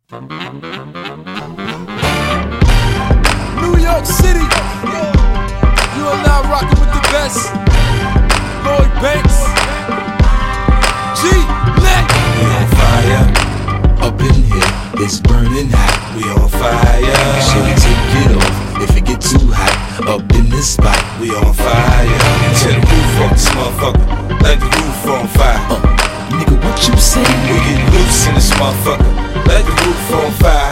New York City, you are now rocking with the best. Lloyd Banks, G-Neck. We on fire, up in here, it's burning hot. We on fire, should we take it off if it get too hot? Up in this spot, we on fire. Tear the roof off this motherfucker, like the roof on fire. Nigga, what you say? We get loose in this motherfucker, like the roof on fire.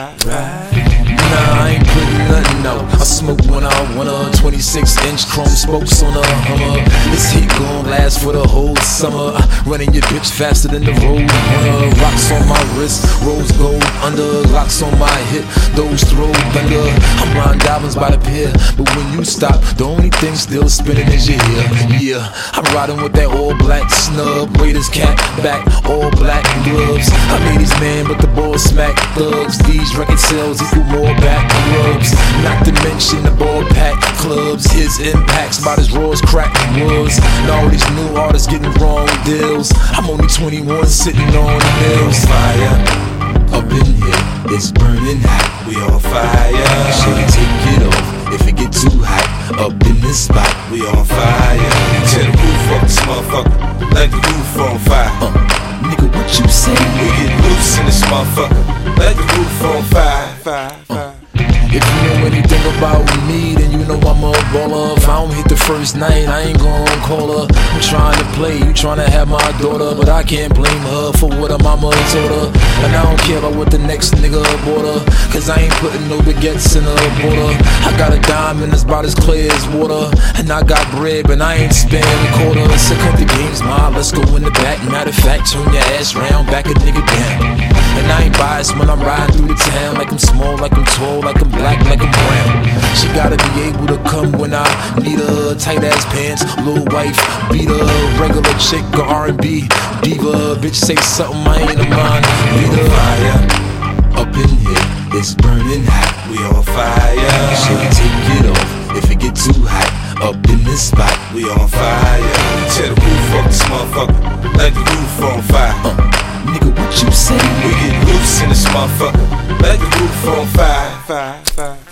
Nah, I ain't putting nothing out. I smoke when I want a 26-inch chrome spokes on a Hummer. This heat gon' last for the whole summer. Running your bitch faster than the road runner. Rocks on my wrist, rose gold under. Locks on my hip, those throw thunder. I'm riding diamonds by the pier, but when you stop, the only thing still spinning is your ear. Yeah, I'm riding with that all black snub. Raiders cap back, all black gloves. I made these man, but the ball smack thugs. These record sales equal more back rubs. Not to mention the ball pack clubs. His impacts about as raw as crack was. And all these new artists getting wrong deals. I'm only 21 sitting on the hills. Fire, up in here, it's burning hot. We on fire, should we take it off if it get too hot? Up in this spot, we on fire. Tear the roof off this motherfucker, like the roof on fire. Nigga, what you say? We get loose in this motherfucker, like the roof on fire. If you know anything about me, then you know I'm a baller. If I don't hit the first night, I ain't gon' call her. I'm trying to play, you trying to have my daughter, but I can't blame her for what her mama told her. And I don't care about what the next nigga bought her, cause I ain't putting no baguettes in her border. I got a diamond that's about as clear as water, and I got bread, but I ain't spending a quarter. So cut the games, ma, let's go in the back. Matter of fact, turn your ass round, back a nigga down. And I ain't biased when I'm riding through the town. Like I'm small, like I'm tall, like I'm black, like I'm brown. She gotta be able to come when I need her. Tight ass pants, little wife, beat her. Regular chick or R&B diva. Bitch say something, I ain't a mind. We on fire, up in here, it's burning hot. We on fire, should we take it off if it get too hot? Up in this spot, we on fire. Tear the roof off this motherfucker, like the roof on fire. Nigga, what you say? We get loose in this motherfucker, like the roof on fire.